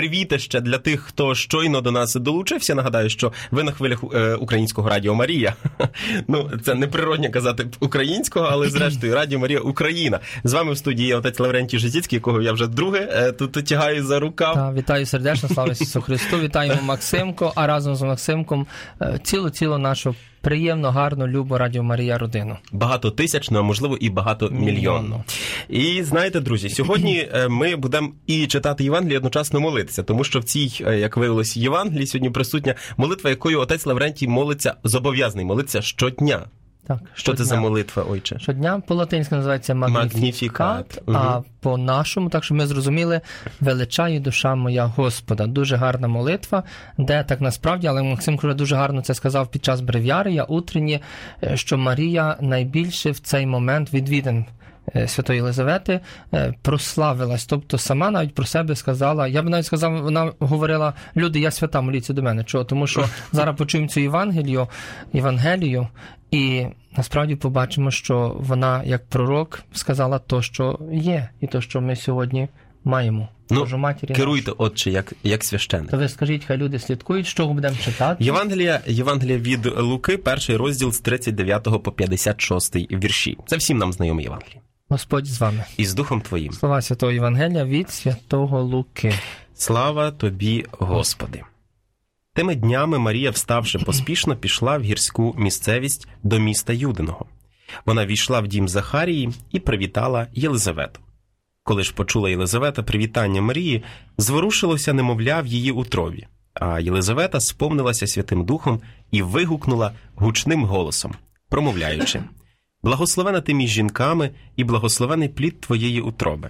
привітище для тих, хто щойно до нас долучився. Нагадаю, що ви на хвилях Українського Радіо Марія. Ну, це неприродно казати українського, але зрештою Радіо Марія Україна. З вами в студії є отець Лаврентій Жизицький, якого я вже друге тут тягаю за рукав. Так, вітаю сердечно, слава Ісусу Христу. Вітаємо Максимко, а разом з Максимком цілу нашу приємно, гарну, любу Радіо Марія родину. Багатотисячну, а можливо і багатомільйонну. І знаєте, друзі, сьогодні ми будемо і читати Євангеліє, одночасно молитися, тому що в цій, як виявилось, Євангелії сьогодні присутня молитва, якою отець Лаврентій молиться, зобов'язаний молитися щодня. Так, що це за молитва, отче? Щодня по-латинськи називається «Магніфікат», а по-нашому, так що ми зрозуміли, «Величає душа моя Господа». Дуже гарна молитва, де так насправді, але Максим вже дуже гарно це сказав під час бревіарія утренні, що Марія найбільше в цей момент відвідин Святої Єлизавети прославилась, тобто сама навіть про себе сказала, я б навіть сказав, вона говорила: люди, я свята, моліться до мене. Чого? Тому що зараз почуємо цю Євангелію, і насправді побачимо, що вона, як пророк, сказала то, що є, і то, що ми сьогодні маємо. Керуйте, отче, як священник. То ви скажіть, хай люди слідкують, що будемо читати. Євангелія від Луки, перший розділ з 39 по 56 вірші. Це всім нам знайомі Євангелії. Господь з вами. І з Духом Твоїм. Слова Святого Євангелія від Святого Луки. Слава Тобі, Господи. Тими днями Марія, вставши поспішно, пішла в гірську місцевість до міста Юдиного. Вона війшла в дім Захарії і привітала Єлизавету. Коли ж почула Єлизавета привітання Марії, зворушилося немовля в її утробі. А Єлизавета сповнилася Святим Духом і вигукнула гучним голосом, промовляючи: «Благословена ти між жінками, і благословений плід твоєї утроби.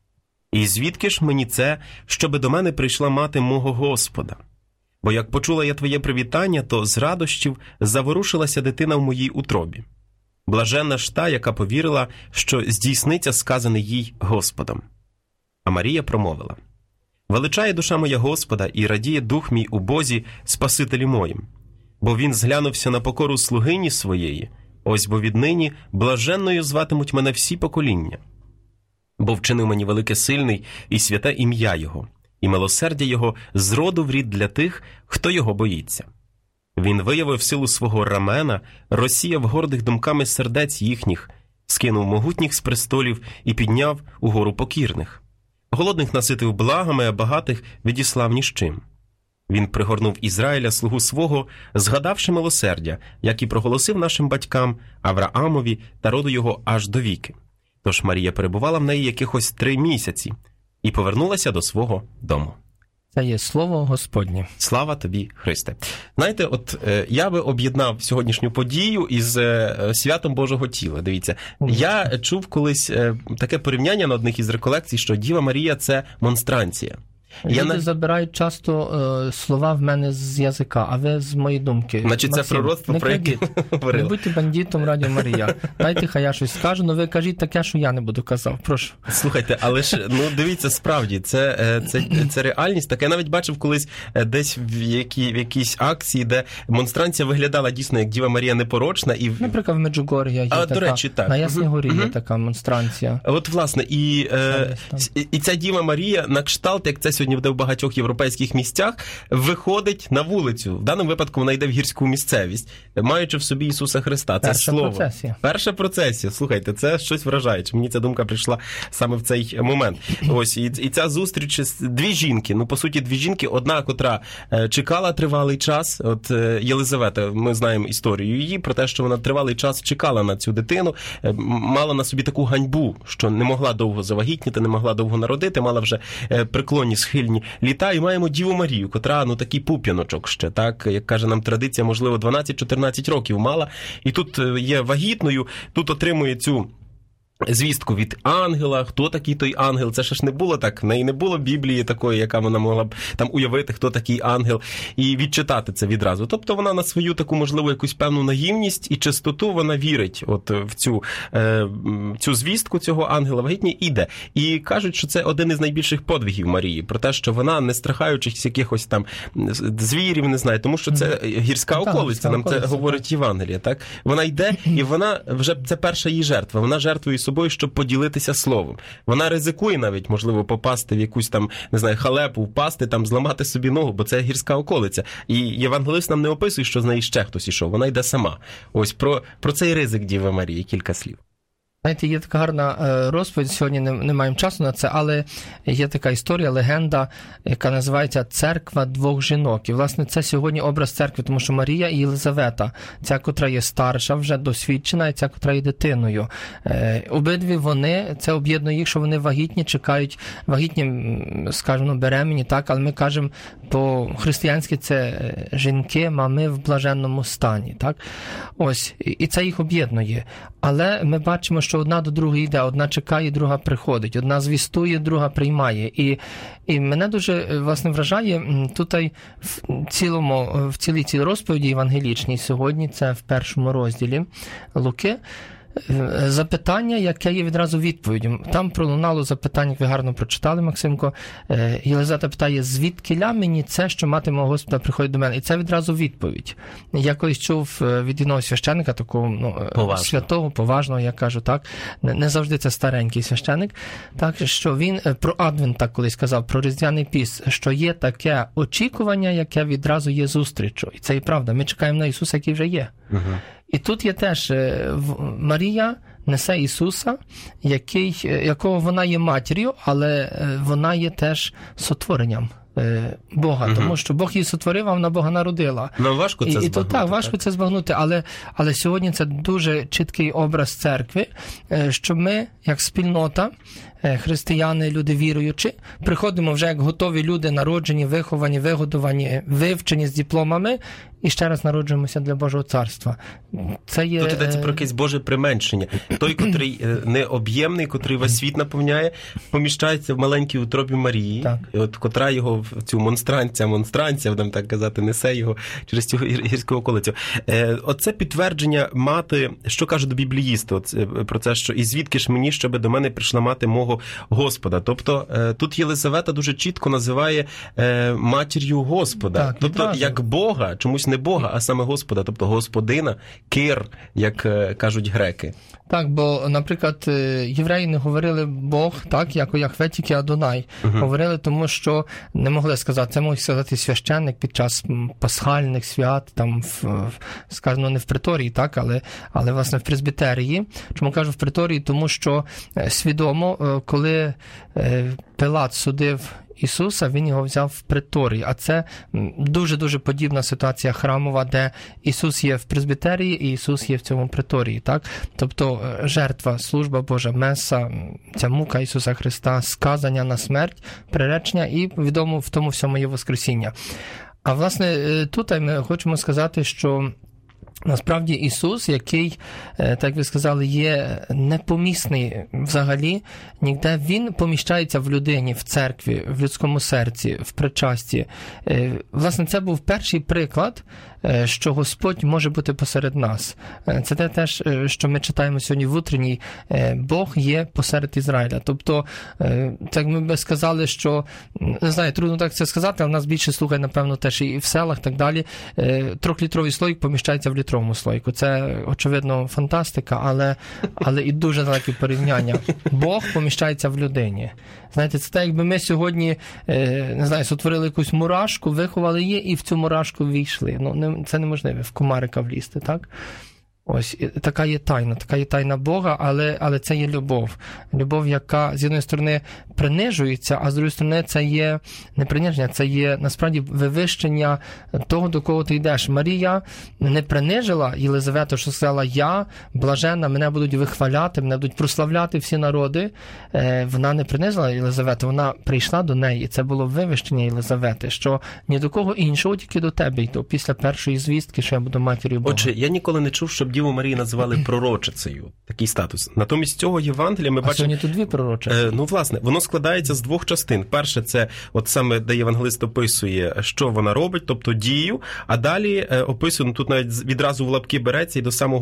І звідки ж мені це, щоби до мене прийшла мати мого Господа? Бо як почула я твоє привітання, то з радощів заворушилася дитина в моїй утробі. Блаженна ж та, яка повірила, що здійсниться сказане їй Господом». А Марія промовила: «Величає душа моя Господа, і радіє дух мій у Бозі, Спасителі моїм. Бо він зглянувся на покору слугині своєї, ось бо віднині блаженною зватимуть мене всі покоління. Бо вчинив мені велике сильний і святе ім'я Його, і милосердя Його з роду в рід для тих, хто Його боїться. Він виявив силу свого рамена, розсіяв гордих думками сердець їхніх, скинув могутніх з престолів і підняв угору покірних. Голодних наситив благами, а багатих відіслав ні з чим. Він пригорнув Ізраїля, слугу свого, згадавши милосердя, як і проголосив нашим батькам, Авраамові та роду його аж до віки. Тож Марія перебувала в неї якихось 3 місяці і повернулася до свого дому». Це є слово Господнє. Слава тобі, Христе. Знаєте, от я би об'єднав сьогоднішню подію із святом Божого тіла. Дивіться, я чув колись таке порівняння на одних із реколекцій, що Діва Марія – це монстранція. Люди забирають часто слова в мене з язика, а ви з моєї думки. Значить, це пророцтво, про яке говорили. Не будьте бандитом Радіо Марія. Дайте, хай я щось скажу, але ви кажіть таке, що я не буду казав. Прошу. Слухайте, але ж, дивіться, справді, це реальність. Так я навіть бачив колись десь в якійсь акції, де монстранція виглядала дійсно як Діва Марія непорочна. Наприклад, в Меджугор'ї є така. До речі, так. На Ясній Горі є така монстранція. От, власне, і ця Діва Марія на кшталт, як це сьогодні буде в багатьох європейських місцях, виходить на вулицю. В даному випадку вона йде в гірську місцевість, маючи в собі Ісуса Христа. Це слово. Перша процесія. Слухайте, це щось вражаюче. Мені ця думка прийшла саме в цей момент. Ось, і ця зустріч з 2 жінки, по суті 2 жінки, одна, котра чекала тривалий час, от Єлизавета, ми знаємо історію її, про те, що вона тривалий час чекала на цю дитину, мала на собі таку ганьбу, що не могла довго завагітніти, не могла довго народити, мала вже преклонні схильні літа, і маємо Діву Марію, котра, такий пуп'яночок ще, так, як каже нам традиція, можливо, 12-14 років мала, і тут є вагітною, тут отримує цю звістку від ангела. Хто такий той ангел? Це ж не було так. В неї не було Біблії такої, яка вона могла б там уявити, хто такий ангел, і відчитати це відразу. Тобто вона на свою таку, можливо, якусь певну наївність і чистоту вона вірить от в цю звістку цього ангела вагітні іде. І кажуть, що це один із найбільших подвигів Марії, про те, що вона, не страхаючись якихось там звірів, не знаю, тому що це гірська околиця, нам це говорить Євангеліє, так? Вона йде, і вона вже, це перша її жертва. Вона жертвує собою, щоб поділитися словом. Вона ризикує навіть, можливо, попасти в якусь там, не знаю, халепу, впасти, там, зламати собі ногу, бо це гірська околиця. І євангелист нам не описує, що з неї ще хтось ішов. Вона йде сама. Ось про цей ризик Діви Марії кілька слів. Знаєте, є така гарна розповідь, сьогодні не маємо часу на це, але є така історія, легенда, яка називається «Церква двох жінок». І, власне, це сьогодні образ церкви, тому що Марія і Єлизавета, ця, котра є старша, вже досвідчена, і ця, котра є дитиною. Обидві вони, це об'єднує їх, що вони вагітні, чекають, вагітні, скажімо, беременні, так, але ми кажемо, по-християнськи це жінки, мами в блаженному стані, так. Ось, і це їх об'єднує. Але ми бачимо, що одна до другої йде, одна чекає, друга приходить, одна звістує, друга приймає. І мене дуже, власне, вражає тут в цілій цій розповіді євангелічній сьогодні, це в 1 розділі Луки, запитання, яке є відразу відповіддю. Там пролунало запитання, як ви гарно прочитали, Максимко. Єлизавета питає, звідкиля мені це, що мати мого Господа приходить до мене? І це відразу відповідь. Я колись чув від одного священника, такого святого, поважного, я кажу, так, не завжди це старенький священик, так, що він про Адвент так колись сказав, про Різдвяний піст, що є таке очікування, яке відразу є зустрічю. І це і правда. Ми чекаємо на Ісуса, який вже є. І тут є теж Марія несе Ісуса, якого вона є матір'ю, але вона є теж сотворенням Бога, тому що Бог її сотворив, а вона Бога народила. Нам важко це збагнути. Так, важко це збагнути, але сьогодні це дуже чіткий образ церкви, що ми, як спільнота, християни, люди віруючі, приходимо вже як готові люди, народжені, виховані, вигодовані, вивчені з дипломами, і ще раз народжуємося для Божого царства. Це є... Тут йдеться про якесь Боже применшення. Той, котрий необ'ємний, котрий весь світ наповняє, поміщається в маленькій утробі Марії, і от котра його в цю монстранця, будемо так казати, несе його через цю гірську околицю. Оце підтвердження мати, що кажуть бібліїсти, про це, що і звідки ж мені, щоб до мене прийшла мати мого Господа. Тобто тут Єлизавета дуже чітко називає матір'ю Господа. Так, тобто як Бога, чомусь не Бога, а саме Господа, тобто Господина, Кир, як кажуть греки. Так, бо, наприклад, євреї не говорили Бог, так, як Яхве, тільки Адонай. Говорили, тому що не могли сказати, це мог сказати священник під час пасхальних свят, там, скажімо, не в приторії, так, але власне в презбітерії. Чому кажу в приторії? Тому що свідомо, коли Пилат судив Ісуса, він його взяв в приторії. А це дуже-дуже подібна ситуація храмова, де Ісус є в презбітерії і Ісус є в цьому приторії. Так? Тобто жертва, служба Божа, меса, ця мука Ісуса Христа, сказання на смерть, приречення і, відомо, в тому всьому є Воскресіння. А, власне, тут ми хочемо сказати, що насправді Ісус, який, так ви сказали, є непомісний взагалі, ніде, він поміщається в людині, в церкві, в людському серці, в причасті. Власне, це був перший приклад, що Господь може бути посеред нас. Це те теж, що ми читаємо сьогодні в утренній, Бог є посеред Ізраїля. Тобто, так ми би сказали, що, не знаю, трудно так це сказати, але в нас більше слухає, напевно, теж і в селах, так далі. 3-літровий слоїк поміщається в літровому слоїку. Це, очевидно, фантастика, але і дуже далеке порівняння. Бог поміщається в людині. Знаєте, це так, якби ми сьогодні, не знаю, сотворили якусь мурашку, виховали її і в цю мурашку війшли. Це неможливо, в комарика влізти, так? Ось, така є тайна Бога, але це є любов. Любов, яка, з однієї сторони, принижується, а з іншої сторони, це є не приниження, це є, насправді, вивищення того, до кого ти йдеш. Марія не принижила Єлизавету, що сказала, я блаженна, мене будуть вихваляти, мене будуть прославляти всі народи. Вона не принизила Єлизавету, вона прийшла до неї, і це було вивищення Єлизавети, що ні до кого іншого, тільки до тебе йду, після першої звістки, що я буду матір'ю Бога. Отже, я ніколи не чув, щоб Діву Марію називали пророчицею. Такий статус. Натомість цього Євангелія ми бачимо... А сьогодні тут дві пророчиці. Власне, воно складається з двох частин. Перше, це от саме, де євангелист описує, що вона робить, тобто дію, а далі описує, тут навіть відразу в лапки береться і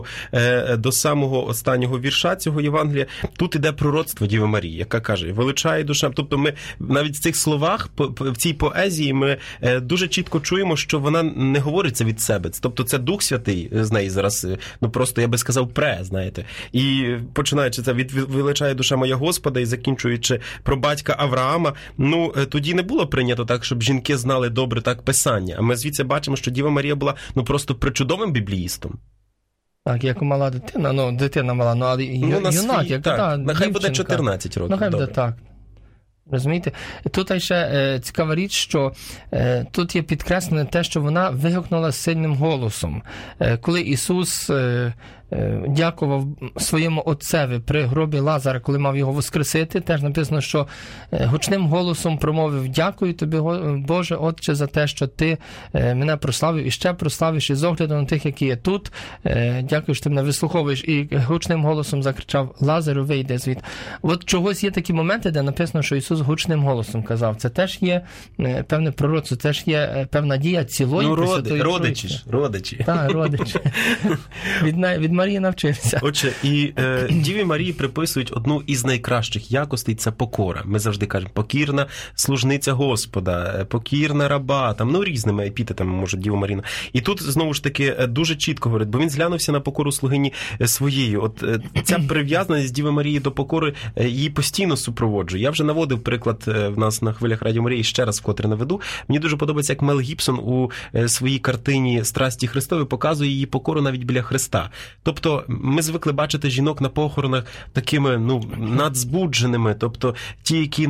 до самого останнього вірша цього Євангелія. Тут іде пророцтво Діви Марії, яка каже, величає душа. Тобто ми навіть в цих словах, в цій поезії ми дуже чітко чуємо, що вона не говориться від себе. Тобто це Дух Святий з неї зараз просто, я би сказав, знаєте. І починаючи це «Величає душа моя Господа» і закінчуючи про батька Авраама, тоді не було прийнято так, щоб жінки знали добре так Писання. А ми звідси бачимо, що Діва Марія була, просто причудовим бібліїстом. Так, як мала дитина, дитина мала, але юнак, як так, нехай буде 14 років. Нехай буде так. Розумієте? Тут ще цікава річ, що тут є підкреслене те, що вона вигукнула сильним голосом. Коли Ісус дякував своєму отцеві при гробі Лазара, коли мав його воскресити, теж написано, що гучним голосом промовив: «Дякую тобі, Боже, Отче, за те, що ти мене прославив і ще прославиш, і з огляду на тих, які є тут. Дякую, що ти мене вислуховуєш». І гучним голосом закричав: «Лазару, вийди звідти». От чогось є такі моменти, де написано, що Ісус гучним голосом казав. Це теж є певне пророцтво, це ж є певна дія цілої Пресвятої Тройці. Родичі. Так, родичі. Від Марії навчився. Отже, і Діві Марії приписують одну із найкращих якостей – це покора. Ми завжди кажемо: покірна служниця Господа, покірна раба, різними епітетами може Діва Марія. І тут, знову ж таки, дуже чітко говорить, бо він зглянувся на покору слугині своєї. От ця прив'язаність Діви Марії до покори її постійно супроводжує. Я вже наводив приклад в нас на хвилях Радіо Марії, ще раз вкотре наведу. Мені дуже подобається, як Мел Гібсон у своїй картині «Страсті Христові» показує її покору навіть біля Христа. Тобто ми звикли бачити жінок на похоронах такими, надзбудженими, тобто ті, які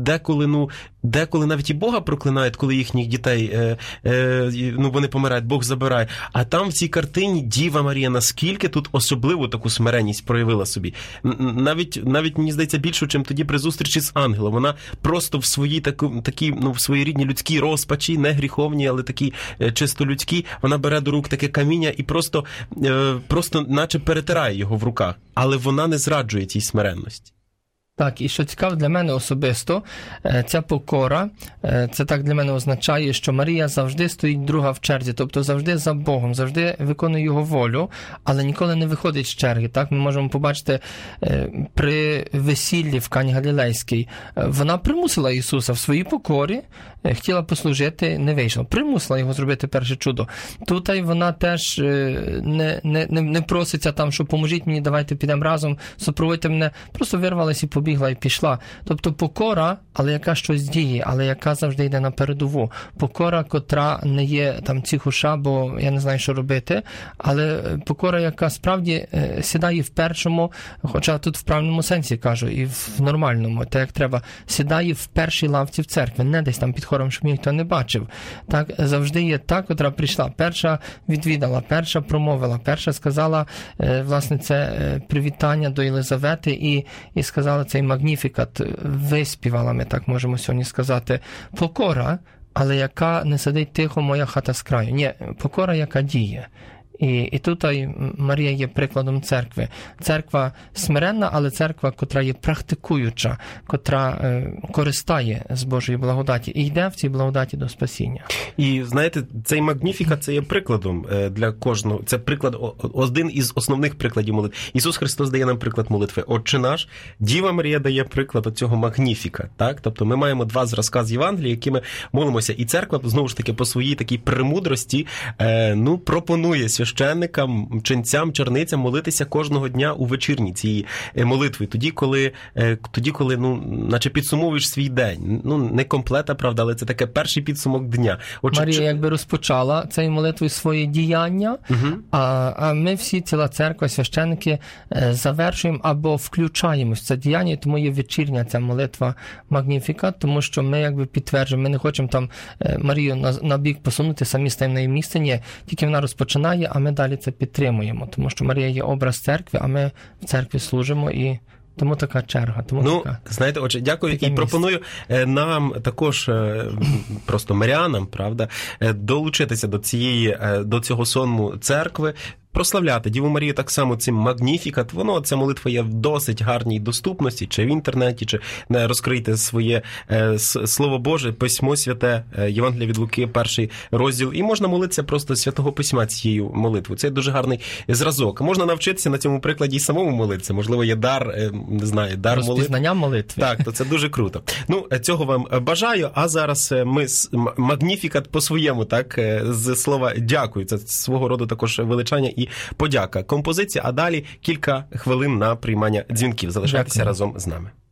деколи навіть і Бога проклинають, коли їхніх дітей, вони помирають, Бог забирає. А там в цій картині Діва Марія наскільки тут особливу таку смиренність проявила собі. Навіть мені здається, більше, чим тоді при зустрічі з ангелом. Вона просто в своїй в своїй рідній людській розпачі, не гріховній, але такій чисто людській, вона бере до рук таке каміння і просто наче перетирає його в руках. Але вона не зраджує цій смиренності. Так, і що цікаво для мене особисто, ця покора, це так для мене означає, що Марія завжди стоїть друга в черзі, тобто завжди за Богом, завжди виконує його волю, але ніколи не виходить з черги. Так, ми можемо побачити при весіллі в Кані Галілейській. Вона примусила Ісуса в своїй покорі, хотіла послужити, не вийшло. Примусила його зробити перше чудо. Тут вона теж не проситься там, що поможіть мені, давайте підемо разом, супроводьте мене. Просто вирвалася і побігла і пішла. Тобто покора, але яка щось діє, але яка завжди йде на передову. Покора, котра не є там ціхуша, бо я не знаю, що робити, але покора, яка справді сідає в першому, хоча тут в правильному сенсі кажу, і в нормальному, так як треба, сідає в першій лавці в церкві, не десь там під хором, щоб ніхто не бачив. Так, завжди є та, котра прийшла, перша відвідала, перша промовила, перша сказала, власне, це привітання до Єлизавети і сказала цей магніфікат, виспівала, ми так можемо сьогодні сказати, покора, але яка не сидить тихо моя хата з краю. Ні, покора, яка діє. І тут Марія є прикладом церкви. Церква смиренна, але церква, котра є практикуюча, котра користає з Божої благодаті і йде в цій благодаті до спасіння. І, знаєте, цей магніфікат, це є прикладом для кожного. Це приклад, один із основних прикладів молитви. Ісус Христос дає нам приклад молитви «Отче наш», Діва Марія дає приклад оцього магніфіка. Так? Тобто ми маємо два зразка з Євангелія, якими молимося. І церква, знову ж таки, по своїй такій премудрості, пропонує священникам, ченцям, черницям молитися кожного дня у вечірні цієї молитви. Тоді, коли наче підсумовуєш свій день. Не комплета, правда, але це таке перший підсумок дня. Марія якби розпочала цією молитвою своє діяння, а ми всі, ціла церква, священники, завершуємо або включаємось в це діяння, тому є вечірня ця молитва Магніфікат, тому що ми якби підтверджуємо, ми не хочемо там Марію на бік посунути, самі стаємо на її місце, ні, тільки вона розпочинає, а ми далі це підтримуємо, тому що Марія є образ церкви, а ми в церкві служимо і тому така черга. Знаєте, отже, дякую і пропоную нам також, просто мирянам, правда, долучитися до цього сонму церкви, прославляти Діву Марію так само цим магніфікат. Ця молитва є в досить гарній доступності, чи в інтернеті, чи розкрийте своє Слово Боже, Письмо Святе, Євангелія від Луки, 1 розділ, і можна молитися просто Святого Письма цією молитвою. Це дуже гарний зразок. Можна навчитися на цьому прикладі і самому молитися. Можливо, є дар молитви. Розпізнання молитви. Так, то це дуже круто. Цього вам бажаю, а зараз ми магніфікат по-своєму, так, з слова «дякую». Це свого роду також величання і і подяка композиції, а далі кілька хвилин на приймання дзвінків. Залишайтеся разом з нами.